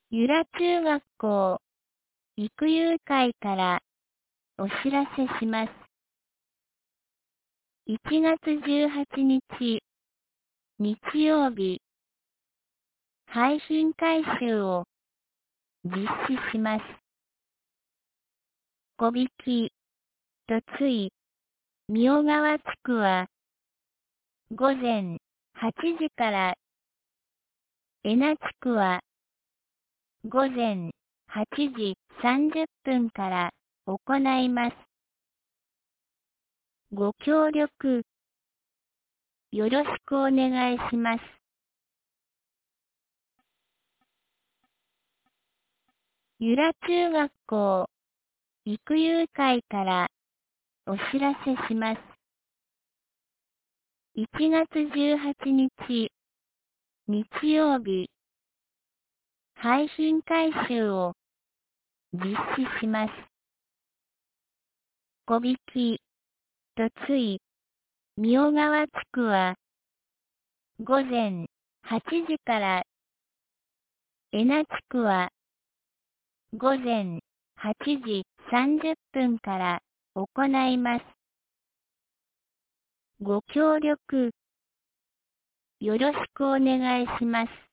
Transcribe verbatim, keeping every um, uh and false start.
由良中学校育遊会からお知らせします。いちがつじゅうはちにち日曜日、廃品回収を実施します。小引、とつい、妙川地区はごぜんはちじから江名地区はごぜんはちじさんじゅっぷんから行います。ご協力よろしくお願いします。由良中学校育遊会からお知らせします。いちがつじゅうはちにち日曜日、廃品回収を実施します。小引、とつい、妙川地区はごぜんはちじから江名地区はごぜんはちじさんじゅっぷんから行います。ご協力よろしくお願いします。